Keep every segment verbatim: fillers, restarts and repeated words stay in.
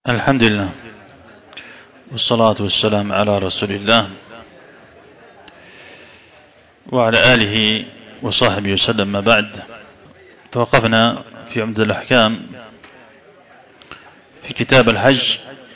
الحمد لله والصلاة والسلام على رسول الله وعلى آله وصحبه وسلم. ما بعد، توقفنا في عمدة الأحكام في كتاب الحج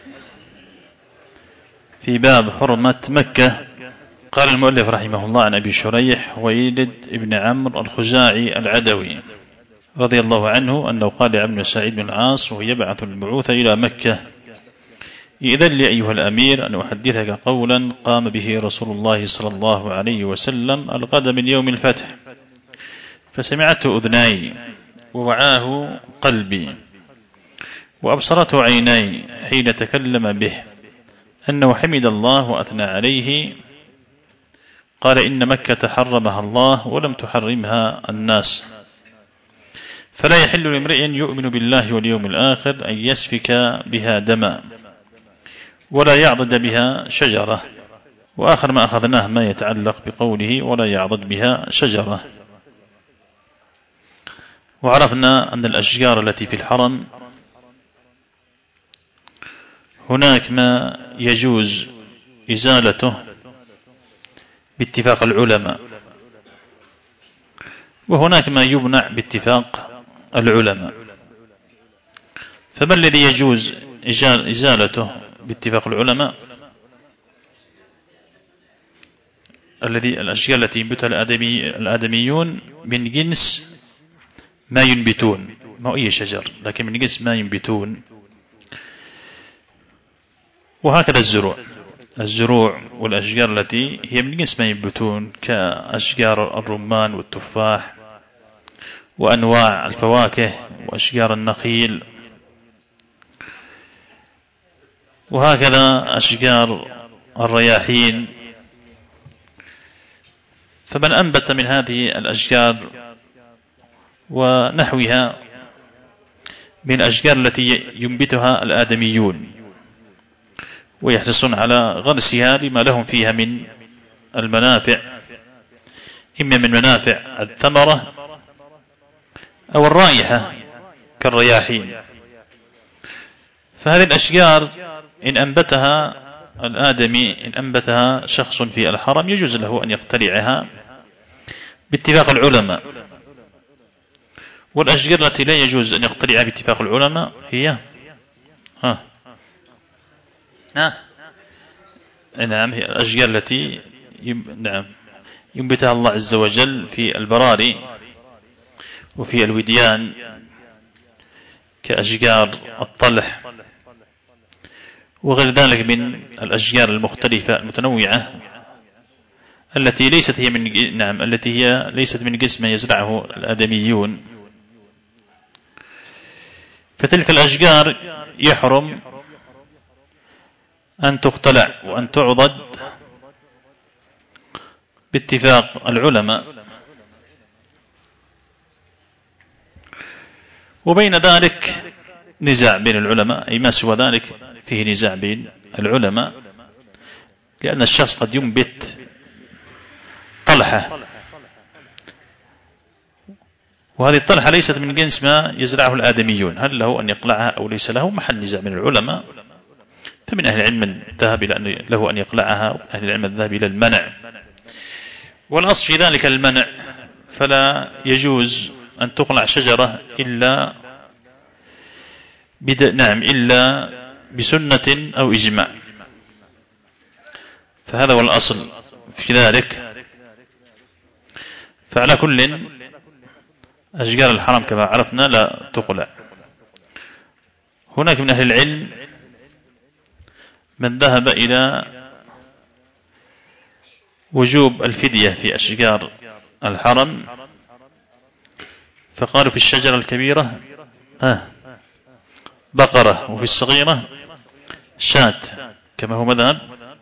في باب حرمة مكة. قال المؤلف رحمه الله عن أبي شريح ويلد ابن عمرو الخزاعي العدوي رضي الله عنه أنه قال لعمرو بن سعيد بن العاص وهو يبعث المبعوث إلى مكة: إذن لي أيها الأمير أن أحدثك قولا قام به رسول الله صلى الله عليه وسلم الغد من يوم الفتح، فسمعته أذناي ووعاه قلبي وأبصرته عيناي حين تكلم به، أنه حمد الله وأثنى عليه. قال: إن مكة حرمها الله ولم تحرمها الناس، فلا يحل لامرئ يؤمن بالله واليوم الآخر أن يسفك بها دما ولا يعضد بها شجرة. وآخر ما أخذناه ما يتعلق بقوله ولا يعضد بها شجرة. وعرفنا أن الأشجار التي في الحرم هناك ما يجوز إزالته باتفاق العلماء، وهناك ما يمنع باتفاق العلماء. فما الذي يجوز إزالته باتفاق العلماء؟ الذي الأشياء التي ينبتها الآدمي الآدميون من جنس ما ينبتون، ما أي شجر لكن من جنس ما ينبتون. وهكذا الزروع الزروع والأشجار التي هي من جنس ما ينبتون كأشجار الرمان والتفاح وأنواع الفواكه وأشجار النخيل، وهكذا أشجار الرياحين. فمن أنبت من هذه الأشجار ونحوها من الأشجار التي ينبتها الآدميون ويحرصون على غرسها لما لهم فيها من المنافع، إما من منافع الثمرة أو الرائحة كالرياحين. فهذه الأشجار إن أنبتها الآدمي إن أنبتها شخص في الحرم يجوز له أن يقتلعها باتفاق العلماء. والأشجار التي لا يجوز أن يقتلعها باتفاق العلماء هي ها ها نعم هي الأشجار التي نعم ينبتها الله عز وجل في البراري وفي الوديان كأشجار الطلح وغير ذلك من الأشجار المختلفة المتنوعة التي ليست هي من نعم التي هي ليست من قسم يزرعه الآدميون. فتلك الأشجار يحرم أن تقتلع وأن تعضد باتفاق العلماء. وبين ذلك نزاع بين العلماء، أي ما سوى ذلك فيه نزاع بين العلماء، لأن الشخص قد ينبت طلحة وهذه الطلحة ليست من جنس ما يزرعه الآدميون، هل له أن يقلعها أو ليس له؟ محل نزاع من العلماء. فمن أهل العلم من ذهب إلى أن له أن يقلعها، وأهل العلم الذهب إلى المنع. والأصل في ذلك المنع، فلا يجوز أن تقلع شجرة إلا بد... نعم إلا بسنة أو إجماع. فهذا هو الأصل في ذلك. فعلى كل أشجار الحرم كما عرفنا لا تقلع. هناك من أهل العلم من ذهب إلى وجوب الفدية في أشجار الحرم، فقالوا في الشجرة الكبيرة آه بقرة وفي الصغيرة شاة، كما هو مذهب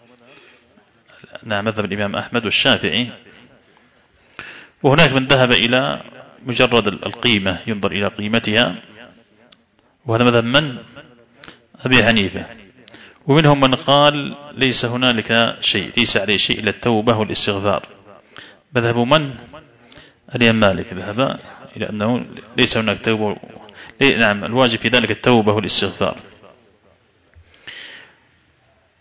نعم مذهب الإمام أحمد والشافعي. وهناك من ذهب إلى مجرد القيمة، ينظر إلى قيمتها، وهذا مذهب من؟ أبي حنيفة. ومنهم من قال ليس هنالك شيء، ليس عليه شيء إلا التوبة والاستغفار. مذهب من؟ الإمام مالك ذهب إلى أنه ليس هناك توبة، نعم الواجب في ذلك التوبة والاستغفار.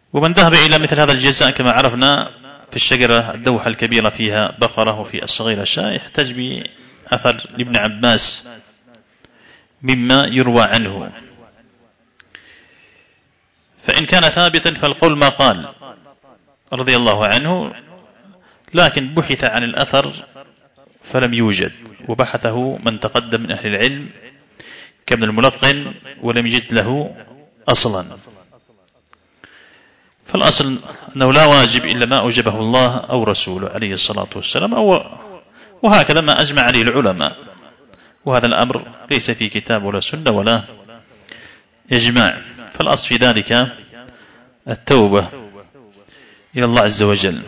ومن ذهب إلى مثل هذا الجزاء كما عرفنا في الشجرة الدوحة الكبيرة فيها بقرة وفي الصغيرة شاة، يحتج بأثر لابن عباس مما يروى عنه، فإن كان ثابتا فالقول ما قال رضي الله عنه، لكن بحث عن الأثر فلم يوجد، وبحثه من تقدم من أهل العلم كابن الملقن ولم يجد له أصلا. فالأصل أنه لا واجب إلا ما أوجبه الله أو رسوله عليه الصلاة والسلام، أو وهكذا ما أجمع عليه العلماء، وهذا الأمر ليس في كتاب ولا سنة ولا إجماع. فالأصل في ذلك التوبة إلى الله عز وجل.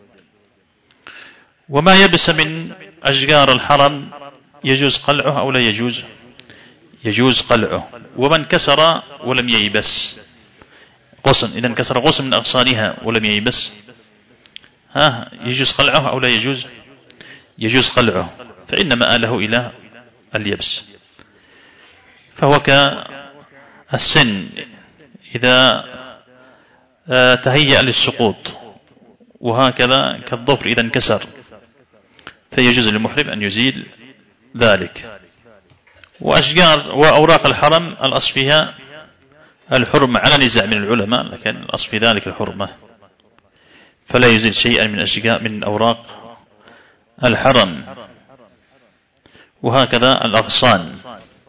وما يبس من أشجار الحرم يجوز قلعه أو لا يجوز؟ يجوز قلعه. ومن كسر ولم ييبس غصن، إذا انكسر غصن من أغصانها ولم ييبس، ها يجوز قلعه أو لا يجوز؟ يجوز قلعه، فإن مآله إلى اليبس. فهو كالسن إذا تهيأ للسقوط، وهكذا كالظفر إذا انكسر، فيجوز للمحرم أن يزيل ذلك. وأشجار وأوراق الحرم الأصل فيها الحرمة على نزاع من العلماء، لكن الأصل في ذلك الحرمة، فلا يزيل شيئا من أشجار من أوراق الحرم. وهكذا الأغصان،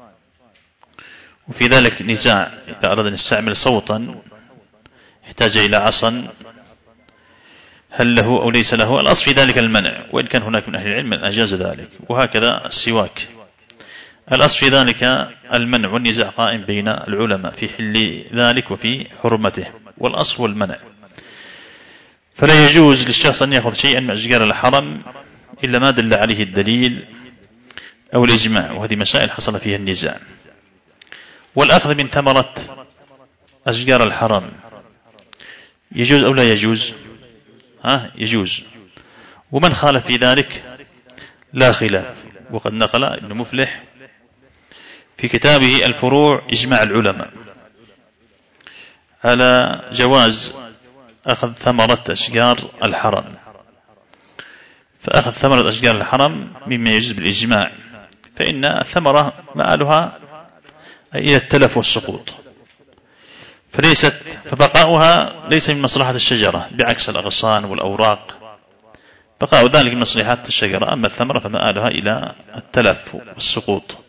وفي ذلك نزاع، إذا أراد أن يستعمل صوتا يحتاج إلى عصا هل له أو ليس له، الأصل في ذلك المنع، وإن كان هناك من أهل العلم من أجاز ذلك. وهكذا السواك، الأصل في ذلك المنع، والنزاع قائم بين العلماء في حل ذلك وفي حرمته، والأصل والمنع. فلا يجوز للشخص أن يأخذ شيئا من أشجار الحرم إلا ما دل عليه الدليل أو الإجماع، وهذه مسائل حصل فيها النزاع. والأخذ من ثمرة أشجار الحرم يجوز أو لا يجوز؟ ها يجوز. ومن خالف في ذلك لا خلاف، وقد نقل ابن مفلح في كتابه الفروع إجماع العلماء على جواز أخذ ثمرة أشجار الحرم. فأخذ ثمرة أشجار الحرم مما يجوز بالإجماع، فإن الثمرة مآلها إلى التلف والسقوط، فليست فبقاؤها ليس من مصلحة الشجرة، بعكس الأغصان والأوراق بقاء ذلك من مصلحة الشجرة، أما الثمرة فمآلها إلى التلف والسقوط،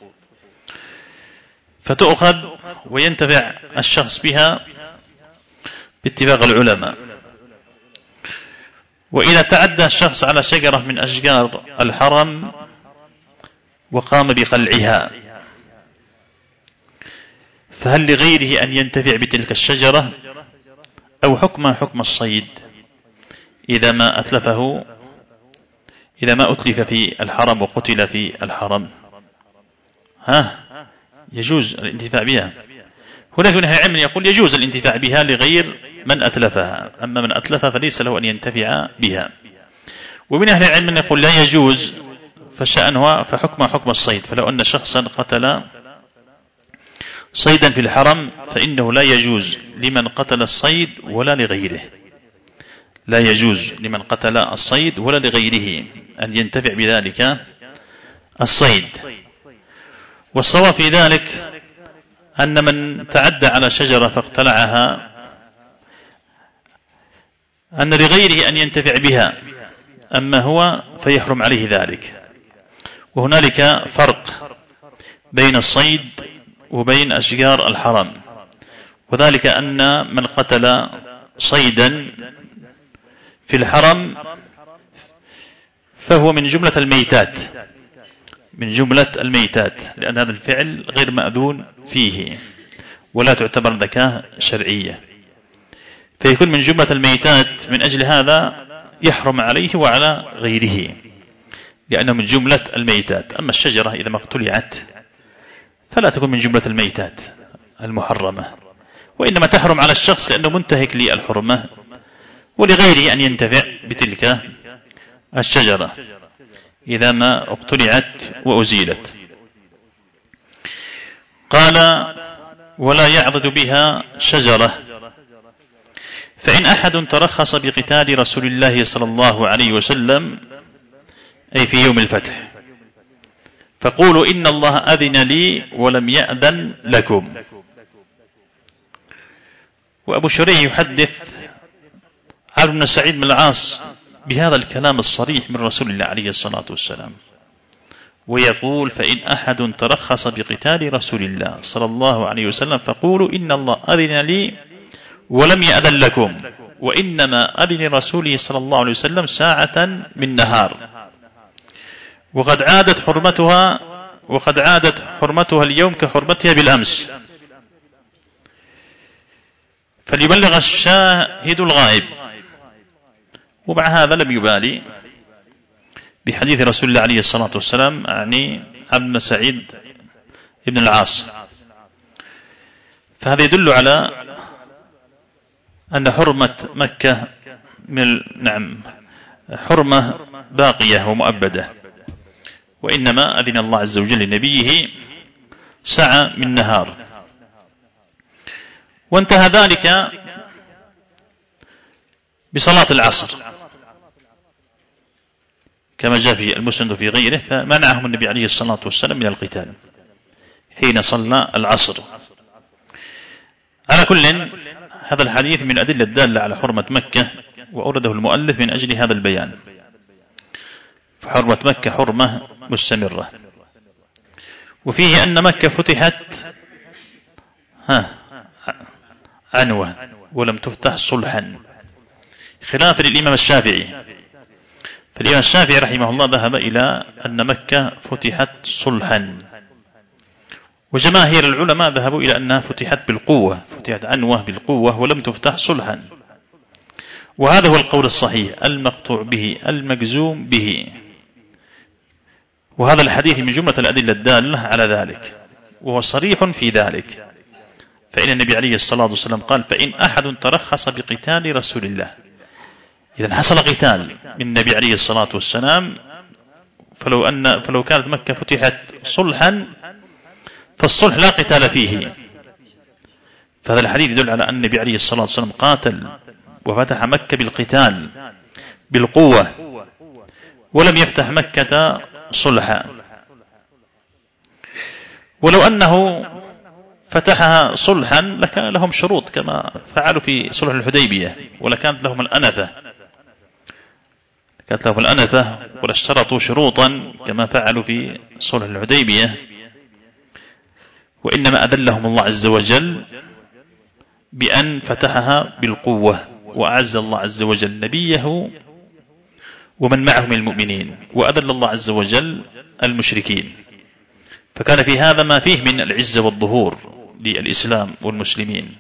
فتؤخذ وينتفع الشخص بها باتفاق العلماء. وإذا تعدى الشخص على شجرة من أشجار الحرم وقام بقلعها، فهل لغيره أن ينتفع بتلك الشجرة، أو حكمها حكم الصيد إذا ما أتلفه إذا ما أتلف في الحرم وقتل في الحرم؟ ها يجوز الانتفاع بها. هناك من أهل العلم يقول يجوز الانتفاع بها لغير من أتلفها، أما من أتلفها فليس له أن ينتفع بها. ومن أهل العلم من يقول لا يجوز، فشأنها فحكمها حكم الصيد، فلو أن شخصا قتل صيدا في الحرم فإنه لا يجوز لمن قتل الصيد ولا لغيره، لا يجوز لمن قتل الصيد ولا لغيره أن ينتفع بذلك الصيد. والصواب في ذلك أن من تعدى على شجرة فاقتلعها أن لغيره أن ينتفع بها، أما هو فيحرم عليه ذلك. وهنالك فرق بين الصيد وبين أشجار الحرم، وذلك أن من قتل صيدا في الحرم فهو من جملة الميتات، من جملة الميتات، لأن هذا الفعل غير مأذون فيه ولا تعتبر ذكاة شرعية، فيكون من جملة الميتات. من أجل هذا يحرم عليه وعلى غيره، لأنه من جملة الميتات. أما الشجرة إذا ما اقتلعت فلا تكون من جملة الميتات المحرمة، وإنما تحرم على الشخص لأنه منتهك للحرمة، ولغيره أن ينتفع بتلك الشجرة إذا ما اقتلعت وأزيلت. قال ولا يعضد بها شجرة، فإن أحد ترخص بقتال رسول الله صلى الله عليه وسلم أي في يوم الفتح فقولوا إن الله أذن لي ولم يأذن لكم. وأبو شريح يحدث عمرو بن سعيد بن العاص بهذا الكلام الصريح من رسول الله عليه الصلاة والسلام، ويقول فإن أحد ترخص بقتال رسول الله صلى الله عليه وسلم فقولوا إن الله أذن لي ولم يأذن لكم، وإنما أذن رسوله صلى الله عليه وسلم ساعة من نهار، وقد عادت حرمتها وقد عادت حرمتها اليوم كحرمتها بالأمس، فليبلغ الشاهد الغائب. ومع هذا لم يبالي بحديث رسول الله عليه الصلاة والسلام يعني عبد بن سعيد بن العاص. فهذا يدل على أن حرمة مكة من نعم حرمة باقية ومؤبدة، وإنما أذن الله عز وجل لنبيه ساعة من نهار. وانتهى ذلك بصلاة العصر كما جاء في المسند في غيره، فمنعهم النبي عليه الصلاة والسلام من القتال حين صلى العصر. على كل هذا الحديث من الأدلة الدالة على حرمة مكة، وأورده المؤلف من أجل هذا البيان، فحرمة مكة حرمة مستمرة. وفيه أن مكة فتحت ها عنوة ولم تفتح صلحا، خلافا للإمام الشافعي. فالإمام الشافعي رحمه الله ذهب إلى أن مكة فتحت صلحا، وجماهير العلماء ذهبوا إلى أنها فتحت بالقوة، فتحت عنوة بالقوة ولم تفتح صلحا. وهذا هو القول الصحيح المقطوع به المجزوم به، وهذا الحديث من جملة الأدلة الدالة على ذلك، وهو صريح في ذلك. فإن النبي عليه الصلاة والسلام قال فإن أحد ترخص بقتال رسول الله، إذن حصل قتال من النبي عليه الصلاة والسلام، فلو أن فلو كانت مكة فتحت صلحا فالصلح لا قتال فيه. فهذا الحديث يدل على أن النبي عليه الصلاة والسلام قاتل وفتح مكة بالقتال بالقوة، ولم يفتح مكة صلحا. ولو أنه فتحها صلحا لكان لهم شروط كما فعلوا في صلح الحديبية، ولكانت لهم الأنفة كانت لهم الأنفة ولا اشترطوا شروطا كما فعلوا في صلح الحديبية. وإنما أذلهم الله عز وجل بأن فتحها بالقوة، وأعز الله عز وجل نبيه ومن معه من المؤمنين، وأذل الله عز وجل المشركين. فكان في هذا ما فيه من العزة والظهور للإسلام والمسلمين،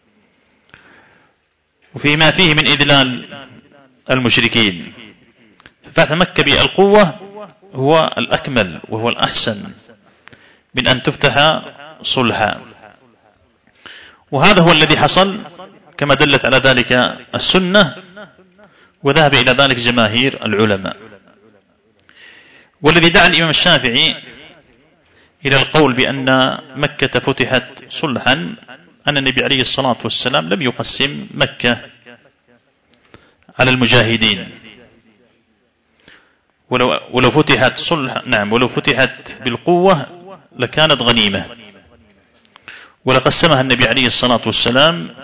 وفيه ما فيه من إذلال المشركين. ففتح مكة بالقوة هو الأكمل وهو الأحسن من أن تفتح صلحا، وهذا هو الذي حصل كما دلت على ذلك السنة، وذهب إلى ذلك جماهير العلماء. والذي دعا الإمام الشافعي إلى القول بأن مكة فتحت صلحا أن النبي عليه الصلاة والسلام لم يقسم مكة على المجاهدين، ولو, ولو فتحت صلح نعم ولو فتحت بالقوة لكانت غنيمة، ولقسمها النبي عليه الصلاة والسلام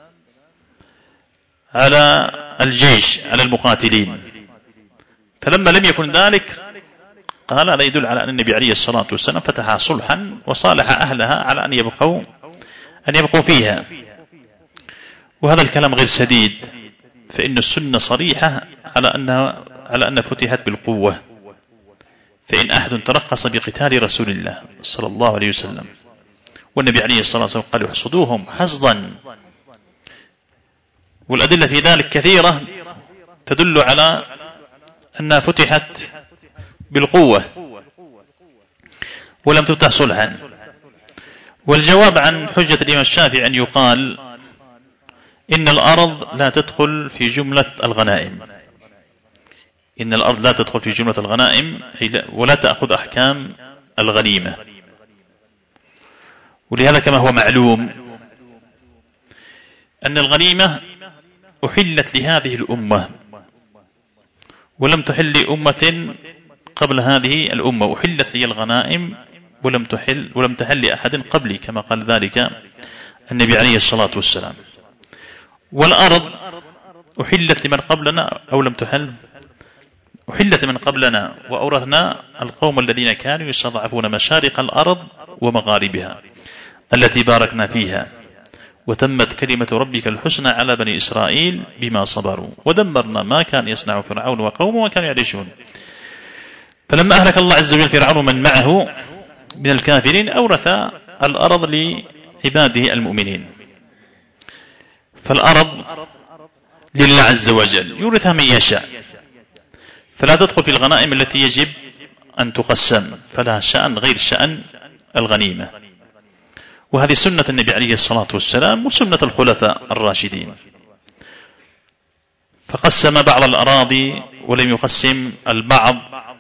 على الجيش على المقاتلين. فلما لم يكن ذلك قال هذا يدل على أن النبي عليه الصلاة والسلام فتحها صلحا وصالح أهلها على أن يبقوا أن يبقوا فيها. وهذا الكلام غير سديد، فإن السنة صريحة على أنها على أن فتحت بالقوة. فإن أحد ترخص بقتال رسول الله صلى الله عليه وسلم، والنبي عليه الصلاة والسلام قال احصدوهم حصدا. والأدلة في ذلك كثيرة تدل على أنها فتحت بالقوة ولم تفتح صلحا. والجواب عن حجة الإمام الشافعي أن يقال إن الأرض لا تدخل في جملة الغنائم، إن الأرض لا تدخل في جملة الغنائم ولا تأخذ أحكام الغنيمة. ولهذا كما هو معلوم أن الغنيمة أحلت لهذه الأمة ولم تحل لأمة قبل هذه الأمة، أحلت لي الغنائم ولم تحل ولم تحل لأحد قبلي، كما قال ذلك النبي عليه الصلاة والسلام. والأرض أحلت لمن قبلنا أو لم تحل؟ أحلت من قبلنا، وأورثنا القوم الذين كانوا يستضعفون مشارق الأرض ومغاربها التي باركنا فيها، وتمت كلمة ربك الحسنى على بني إسرائيل بما صبروا، ودمرنا ما كان يصنع فرعون وقومه وكانوا يعيشون. فلما أهلك الله عز وجل فرعون من معه من الكافرين أورث الأرض لعباده المؤمنين. فالأرض لله عز وجل يورثها من يشاء، فلا تدخل في الغنائم التي يجب أن تقسم، فلها شأن غير شأن الغنيمة. وهذه سنة النبي عليه الصلاة والسلام وسنة الخلفاء الراشدين. فقسم بعض الأراضي ولم يقسم البعض،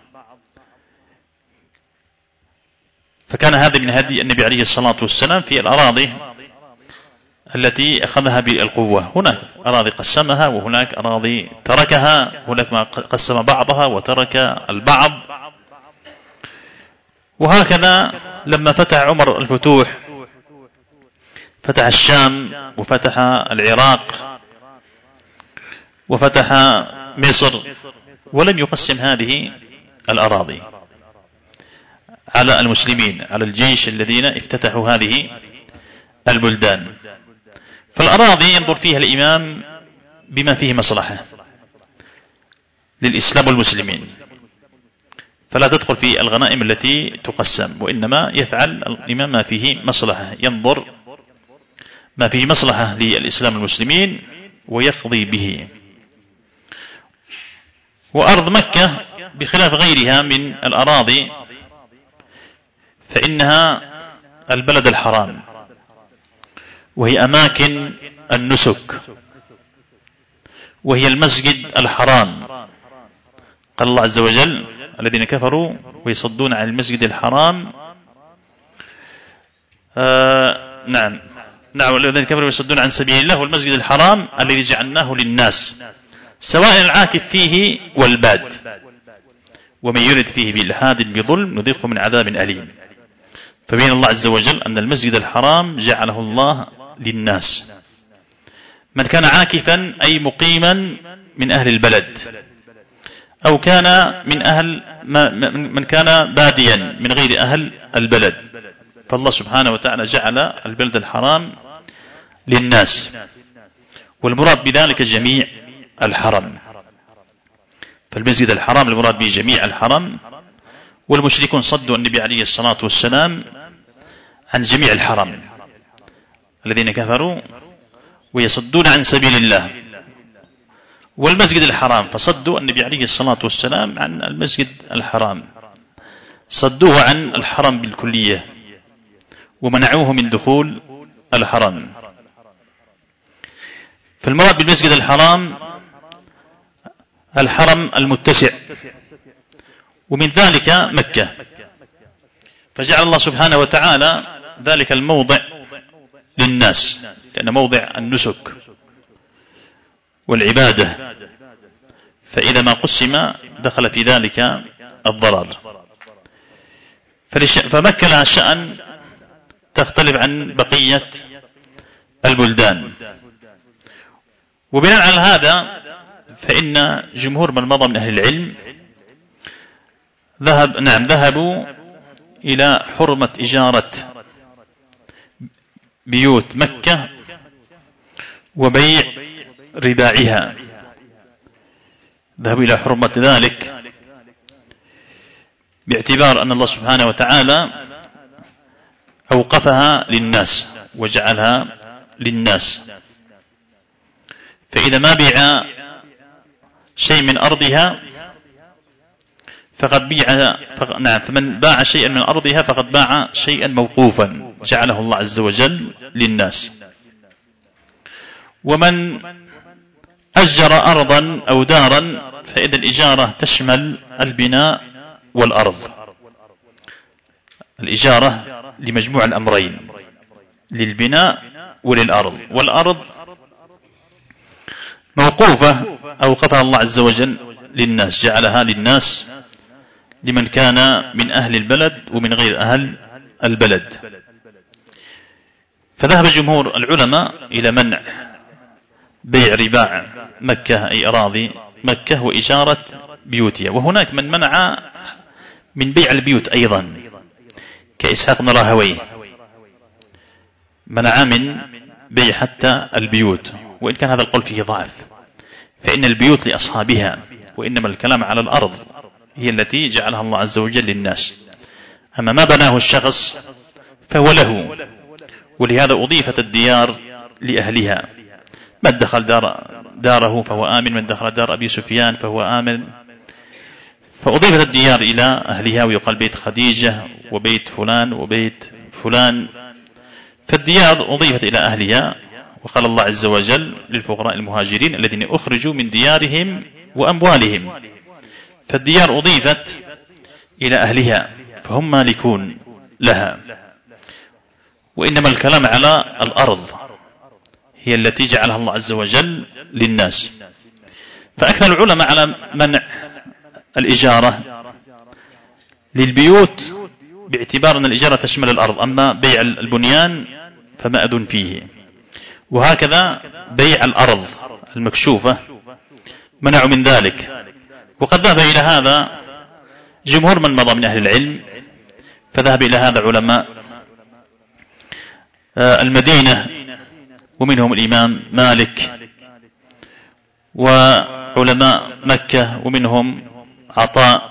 فكان هذا من هدي النبي عليه الصلاة والسلام في الأراضي التي أخذها بالقوة. هناك أراضي قسمها، وهناك أراضي تركها، هناك ما قسم بعضها وترك البعض. وهكذا لما فتح عمر الفتوح، فتح الشام وفتح العراق وفتح مصر، ولم يقسم هذه الأراضي على المسلمين، على الجيش الذين افتتحوا هذه البلدان. فالأراضي ينظر فيها الإمام بما فيه مصلحة للإسلام والمسلمين، فلا تدخل في الغنائم التي تقسم، وإنما يفعل الإمام ما فيه مصلحة، ينظر ما فيه مصلحة للإسلام والمسلمين ويقضي به. وأرض مكة بخلاف غيرها من الأراضي فإنها البلد الحرام، وهي أماكن النسك، وهي المسجد الحرام. قال الله عز وجل: الذين كفروا ويصدون عن المسجد الحرام آه نعم نعم الذين كفروا ويصدون عن سبيل الله والمسجد الحرام الذي جعلناه للناس سواء العاكف فيه والباد، ومن يرد فيه بإلحاد بظلم نذيقه من عذاب أليم. فبين الله عز وجل أن المسجد الحرام جعله الله للناس، من كان عاكفا أي مقيما من أهل البلد، أو كان من أهل من كان باديا من غير أهل البلد، فالله سبحانه وتعالى جعل البلد الحرام للناس، والمراد بذلك جميع الحرم. فالمسجد الحرام المراد به جميع الحرم، والمشركون صدوا النبي عليه الصلاة والسلام عن جميع الحرم، الذين كفروا ويصدون عن سبيل الله والمسجد الحرام، فصدوا النبي عليه الصلاة والسلام عن المسجد الحرام، صدوه عن الحرم بالكلية ومنعوه من دخول الحرم. فالمراد بالمسجد الحرام الحرم المتسع، ومن ذلك مكة، فجعل الله سبحانه وتعالى ذلك الموضع للناس، لأن موضع النسك والعبادة، فإذا ما قسم دخل في ذلك الضرر. فمكة لها شأن تختلف عن بقية البلدان. وبناء على هذا فإن جمهور من مضى من أهل العلم ذهب نعم ذهبوا إلى حرمة إجارة بيوت مكة وبيع رباعها، ذهبوا إلى حرمة ذلك باعتبار أن الله سبحانه وتعالى أوقفها للناس وجعلها للناس، فإذا ما بيع شيء من أرضها فقد بيع فقد نعم فمن باع شيئا من أرضها فقد باع شيئا موقوفا جعله الله عز وجل للناس. ومن أجر أرضا أو دارا فإذا الإجارة تشمل البناء والأرض، الإجارة لمجموع الأمرين، للبناء وللأرض. والأرض موقوفة أوقفها الله عز وجل للناس، جعلها للناس لمن كان من أهل البلد ومن غير أهل البلد. فذهب جمهور العلماء إلى منع بيع رباع مكة أي أراضي مكة وإجارة بيوتها، وهناك من منع من بيع البيوت أيضا كإسحاق بن راهويه، منع من بيع حتى البيوت، وإن كان هذا القول فيه ضعف، فإن البيوت لأصحابها، وإنما الكلام على الأرض هي التي جعلها الله عز وجل للناس، أما ما بناه الشخص فهو له، ولهذا أضيفت الديار لأهلها، من دخل دار داره فهو آمن، من دخل دار أبي سفيان فهو آمن، فأضيفت الديار إلى أهلها، ويقال بيت خديجة وبيت فلان وبيت فلان، فالديار أضيفت إلى أهلها. وقال الله عز وجل للفقراء المهاجرين الذين أخرجوا من ديارهم وأموالهم، فالديار أضيفت إلى أهلها فهم مالكون لها، وإنما الكلام على الأرض هي التي جعلها الله عز وجل للناس. فأكثر العلماء على منع الإجارة للبيوت باعتبار أن الإجارة تشمل الأرض، أما بيع البنيان فما أذن فيه، وهكذا بيع الأرض المكشوفة منعوا من ذلك. وقد ذهب إلى هذا جمهور من مضى من أهل العلم، فذهب إلى هذا علماء المدينة ومنهم الإمام مالك، وعلماء مكة ومنهم عطاء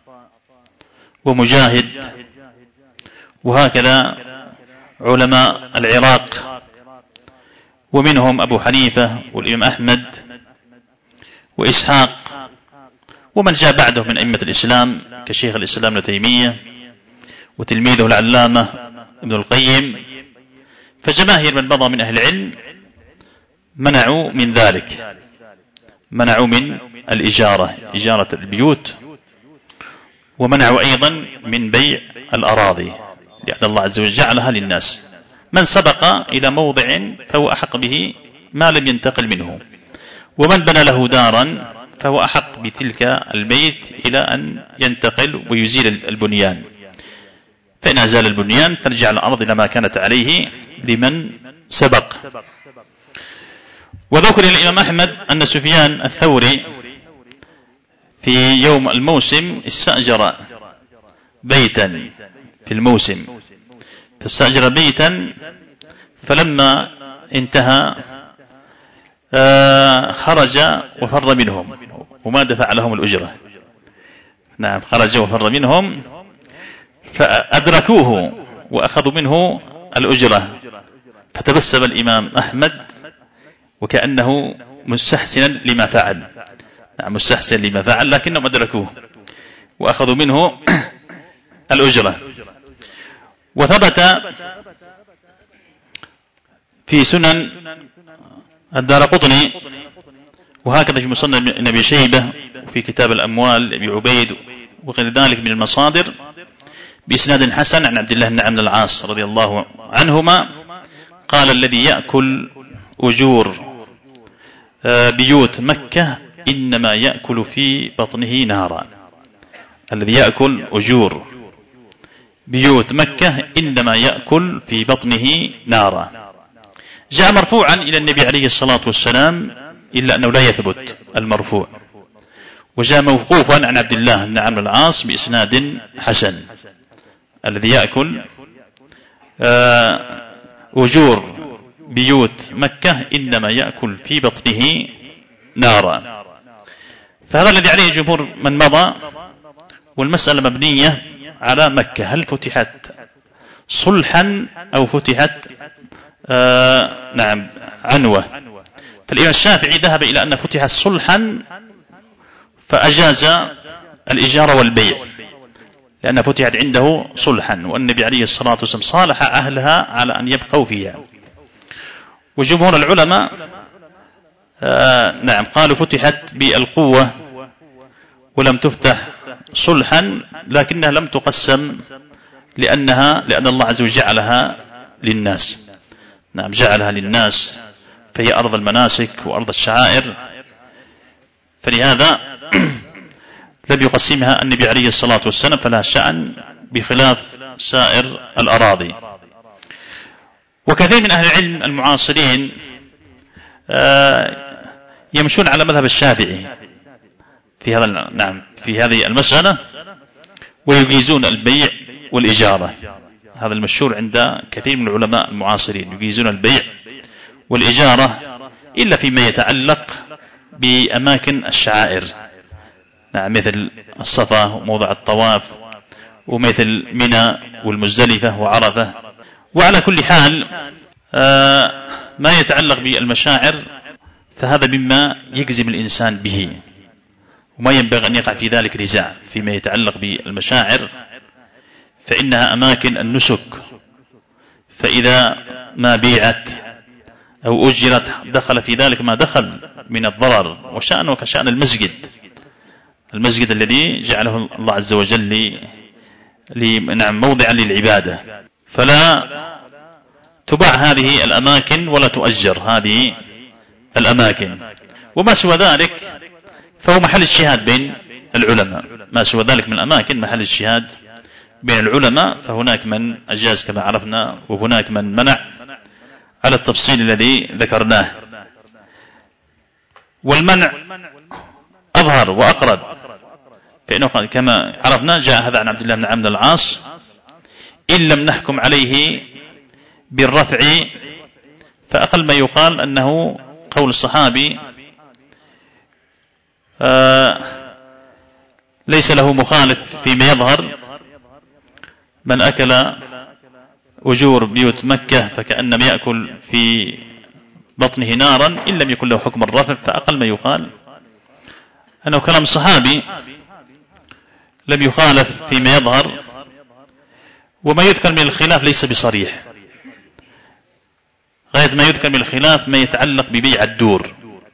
ومجاهد، وهكذا علماء العراق ومنهم أبو حنيفة والإمام أحمد وإسحاق، ومن جاء بعده من أئمة الإسلام كشيخ الإسلام ابن تيمية وتلميذه العلامة ابن القيم. فجماهير من مضى من أهل العلم منعوا من ذلك، منعوا من الإجارة، إجارة البيوت، ومنعوا أيضا من بيع الأراضي، لأن الله عز وجل جعلها للناس، من سبق إلى موضع فهو أحق به ما لم ينتقل منه، ومن بنى له دارا فهو أحق بتلك البيت إلى أن ينتقل ويزيل البنيان، فإن أزال البنيان ترجع الأرض إلى ما كانت عليه لمن سبق. وذكر الإمام أحمد أن سفيان الثوري في يوم الموسم استأجر بيتا في الموسم، فاستأجر بيتا، فلما انتهى خرج وفر منهم وما دفع لهم الأجرة. نعم، خرج وفر منهم فأدركوه وأخذوا منه الأجرة، فتبسم الإمام أحمد وكأنه مستحسنا لما فعل، نعم مستحسن لما فعل، لكنهم أدركوه وأخذوا منه الأجرة. وثبت في سنن الدارقطني وهكذا في مصنف ابن أبي شيبة وفي كتاب الأموال أبي عبيد وغير ذلك من المصادر بإسناد حسن عن عبد الله بن عمرو بن العاص رضي الله عنهما قال: الذي يأكل أجور بيوت مكة إنما يأكل في بطنه نارا. الذي يأكل أجور بيوت مكة إنما يأكل في بطنه نارا. جاء مرفوعا إلى النبي عليه الصلاة والسلام إلا أنه لا يثبت المرفوع، وجاء موقوفا عن عبد الله بن عمرو بن العاص بإسناد حسن: الذي يأكل أجور بيوت مكة إنما يأكل في بطنه نارا. فهذا الذي عليه جمهور من مضى، والمسألة مبنية على مكة، هل فتحت صلحا أو فتحت آه نعم عنوة؟ فالإمام الشافعي ذهب إلى أن فتحت صلحا فأجاز الإجارة والبيع، لأن فتحت عنده صلحا، والنبي عليه الصلاة والسلام صالح أهلها على أن يبقوا فيها. وجمهور العلماء آه نعم قالوا فتحت بالقوة ولم تفتح صلحا، لكنها لم تقسم لأنها لأن الله عز وجل جعلها للناس. نعم جعلها للناس، فهي أرض المناسك وأرض الشعائر، فلهذا لم يقسمها النبي عليه الصلاة والسلام، فلها شأن بخلاف سائر الأراضي. وكثير من أهل العلم المعاصرين يمشون على مذهب الشافعي في هذا نعم في هذه المسألة، ويجيزون البيع والإجارة. هذا المشهور عند كثير من العلماء المعاصرين، يجيزون البيع والإجارة إلا فيما يتعلق بأماكن الشعائر، نعم، مثل الصفا وموضع الطواف، ومثل منى والمزدلفة وعرفة. وعلى كل حال ما يتعلق بالمشاعر فهذا مما يجزم الإنسان به، وما ينبغي أن يقع في ذلك نزاع. فيما يتعلق بالمشاعر فإنها أماكن النسك، فإذا ما بيعت أو أجرت دخل في ذلك ما دخل من الضرر، وشأنه كشأن المسجد المسجد الذي جعله الله عز وجل نعم موضعا للعبادة، فلا تباع هذه الأماكن ولا تؤجر هذه الأماكن. وما سوى ذلك فهو محل الشهاد بين العلماء، ما سوى ذلك من الأماكن محل الشهاد بين العلماء، فهناك من أجاز كما عرفنا، وهناك من منع على التفصيل الذي ذكرناه. والمنع أظهر وأقرب، فإنه كما عرفنا جاء هذا عن عبد الله بن عمرو بن العاص: إن لم نحكم عليه بالرفع، فأقل ما يقال أنه قول الصحابي آه ليس له مخالف فيما يظهر: من أكل أجور بيوت مكة فكأنما يأكل في بطنه نارا، إن لم يكن له حكم الرفع. فأقل ما يقال أنه كلام الصحابي لم يخالف فيما يظهر، وما يذكر من الخلاف ليس بصريح. غاية ما يذكر من الخلاف ما يتعلق ببيع الدور،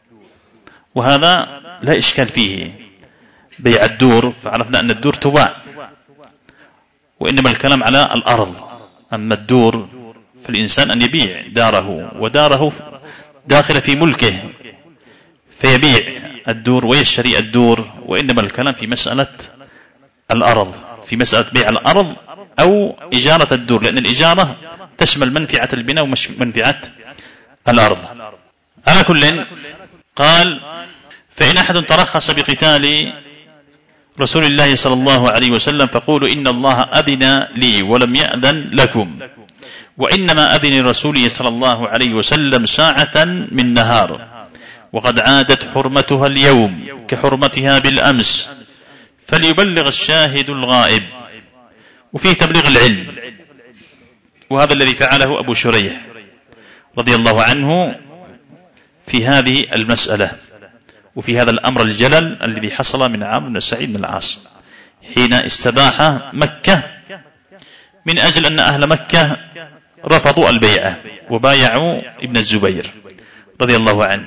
وهذا لا إشكال فيه. بيع الدور فعرفنا أن الدور تباع، وإنما الكلام على الأرض. أما الدور فالإنسان أن يبيع داره، وداره داخل في ملكه، فيبيع الدور ويشتري الدور. وإنما الكلام في مسألة الأرض، في مسألة بيع الأرض أو إجارة الدور، لأن الإجارة تشمل منفعة البناء ومنفعة الأرض. على كل قال: فإن أحد ترخص بقتال رسول الله صلى الله عليه وسلم فقولوا إن الله أذن لي ولم يأذن لكم، وإنما أذن رسوله صلى الله عليه وسلم ساعة من نهار، وقد عادت حرمتها اليوم كحرمتها بالأمس، فليبلغ الشاهد الغائب. وفيه تبليغ العلم، وهذا الذي فعله أبو شريح رضي الله عنه في هذه المسألة، وفي هذا الأمر الجلل الذي حصل من عمرو بن سعيد بن العاص حين استباح مكة، من أجل أن أهل مكة رفضوا البيعة وبايعوا ابن الزبير رضي الله عنه.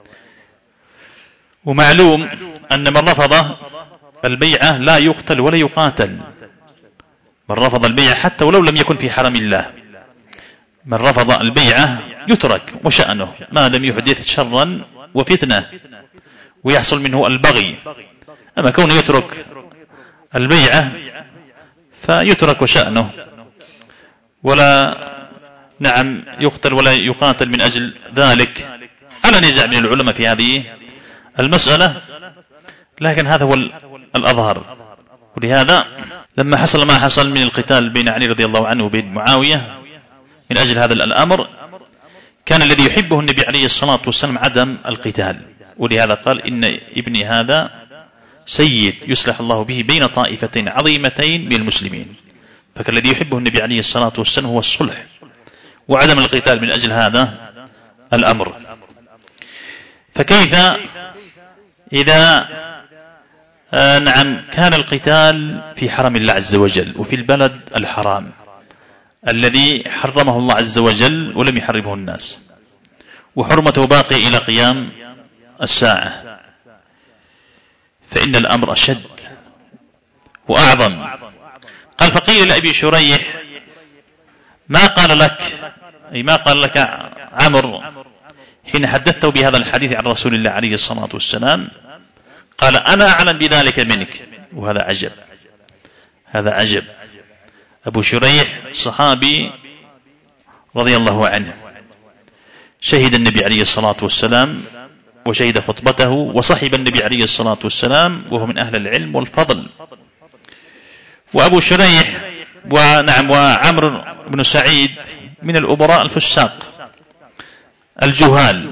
ومعلوم أن من رفض البيعة لا يقتل ولا يقاتل. من رفض البيعة حتى ولو لم يكن في حرم الله، من رفض البيعة يترك وشأنه ما لم يحدث شرا وفتنة ويحصل منه البغي. أما كونه يترك البيعة فيترك شأنه، ولا نعم يقتل ولا يقاتل من أجل ذلك. على نزاع من العلماء في هذه المسألة، لكن هذا هو الأظهر. ولهذا لما حصل ما حصل من القتال بين علي رضي الله عنه وبين معاوية من أجل هذا الأمر، كان الذي يحبه النبي عليه الصلاة والسلام عدم القتال. ولهذا قال: إن ابني هذا سيد يصلح الله به بين طائفتين عظيمتين من المسلمين. فكان الذي يحبه النبي عليه الصلاة والسلام هو الصلح وعدم القتال من أجل هذا الأمر. فكيف إذا آه نعم كان القتال في حرم الله عز وجل وفي البلد الحرام الذي حرمه الله عز وجل ولم يحرمه الناس، وحرمته باقي إلى قيام الساعة، فإن الأمر أشد وأعظم. قال: فقيل لأبي شريح: ما قال لك أي ما قال لك عمرو حين حدثته بهذا الحديث عن رسول الله عليه الصلاة والسلام؟ قال أنا أعلم بذلك منك. وهذا عجب، هذا عجب. أبو شريح صحابي رضي الله عنه، شهد النبي عليه الصلاة والسلام وشهد خطبته وصحب النبي عليه الصلاة والسلام، وهو من أهل العلم والفضل. وأبو شريح ونعم وعمرو بن سعيد من الأمراء الفساق الجهال،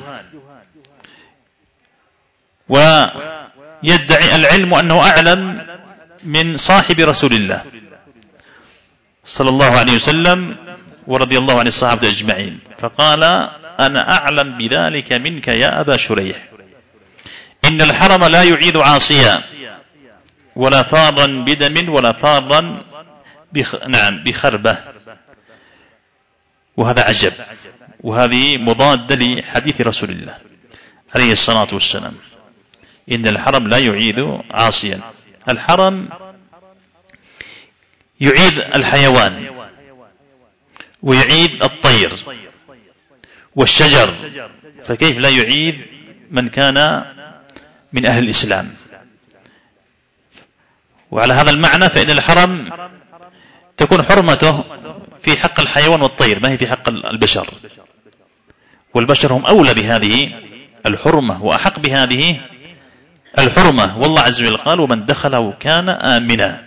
ويدعي العلم أنه أعلم من صاحب رسول الله صلى الله عليه وسلم ورضي الله عن الصحابة أجمعين، فقال أنا أعلم بذلك منك يا أبا شريح، إن الحرم لا يعيد عاصيا ولا ثارا بدم ولا ثارا بخ... نعم بخربة. وهذا عجب، وهذه مضادة لحديث رسول الله عليه الصلاة والسلام، إن الحرم لا يعيد عاصيا. الحرم يعيد الحيوان ويعيد الطير والشجر، فكيف لا يعيد من كان من أهل الإسلام؟ وعلى هذا المعنى فإن الحرم تكون حرمته في حق الحيوان والطير، ما هي في حق البشر، والبشر هم أولى بهذه الحرمة وأحق بهذه الحرمة. والله عز وجل قال ومن دخله كان آمنا.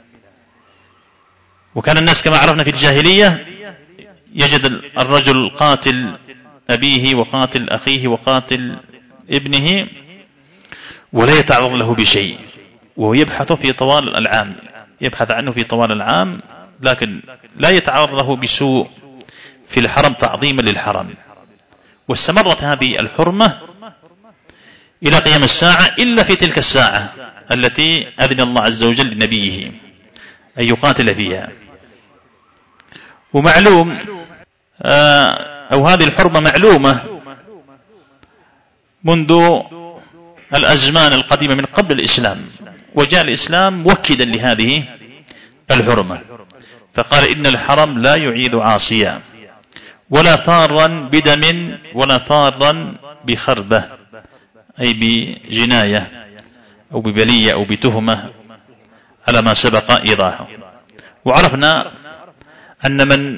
وكان الناس كما عرفنا في الجاهلية يجد الرجل قاتل أبيه وقاتل أخيه وقاتل ابنه ولا يتعرض له بشيء، وهو يبحث في طوال العام، يبحث عنه في طوال العام، لكن لا يتعرض له بسوء في الحرم تعظيما للحرم. واستمرت هذه الحرمة إلى قيام الساعة إلا في تلك الساعة التي أذن الله عز وجل لنبيه أن يقاتل فيها. ومعلوم أو هذه الحرمة معلومة منذ الأزمان القديمة من قبل الإسلام، وجاء الإسلام موكدا لهذه الحرمة، فقال إن الحرم لا يعيد عاصيا ولا ثارا بدم ولا ثارا بخربة، أي بجناية أو ببلية أو بتهمة على ما سبق إيضاحه. وعرفنا أن من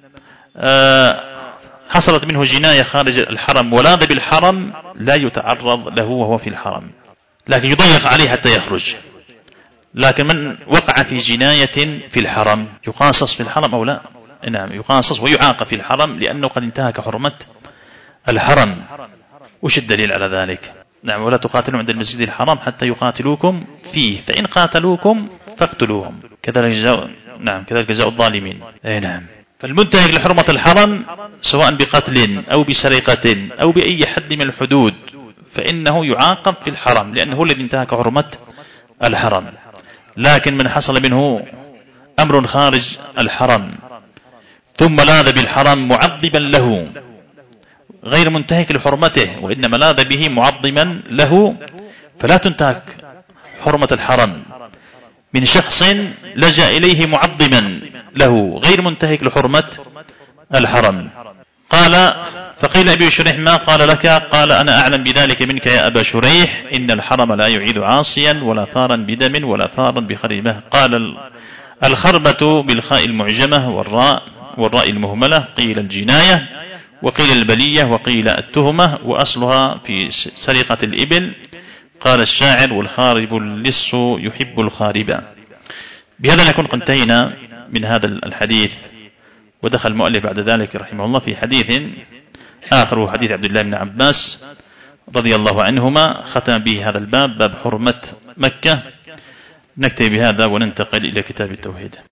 حصلت منه جناية خارج الحرم ولاذ بالحرم لا يتعرض له وهو في الحرم، لكن يضيق عليه حتى يخرج. لكن من وقع في جناية في الحرم يقاصص في الحرم أو لا؟ نعم يقاصص ويعاقب في الحرم لأنه قد انتهك حرمة الحرم. وش الدليل على ذلك؟ نعم ولا تقاتلوا عند المسجد الحرام حتى يقاتلوكم فيه فإن قاتلوكم فاقتلوهم كذلك جزاء نعم كذلك جزاء الظالمين. أي نعم. فالمنتهك لحرمة الحرم سواء بقتل أو بسرقة أو بأي حد من الحدود فإنه يعاقب في الحرم لأنه الذي انتهك حرمة الحرم. لكن من حصل منه أمر خارج الحرم ثم لاذ بالحرم معظما له غير منتهك لحرمته وإنما لاذ به معظما له فلا تنتهك حرمة الحرم من شخص لجأ إليه معظما له غير منتهك لحرمة الحرم. قال فقيل أبي شريح ما قال لك؟ قال أنا أعلم بذلك منك يا أبا شريح، إن الحرم لا يعيد عاصيا ولا ثارا بدم ولا ثارا بخريبة. قال الخربة بالخاء المعجمة والراء والراء المهملة، قيل الجناية وقيل البلية وقيل التهمة، وأصلها في سرقة الإبل. قال الشاعر والخارب اللص يحب الخاربة. بهذا نكون قد انتهينا من هذا الحديث. ودخل المؤلف بعد ذلك رحمه الله في حديث آخر، حديث عبد الله بن عباس رضي الله عنهما، ختم به هذا الباب، باب حرمة مكة. نكتفي بهذا وننتقل إلى كتاب التوحيد.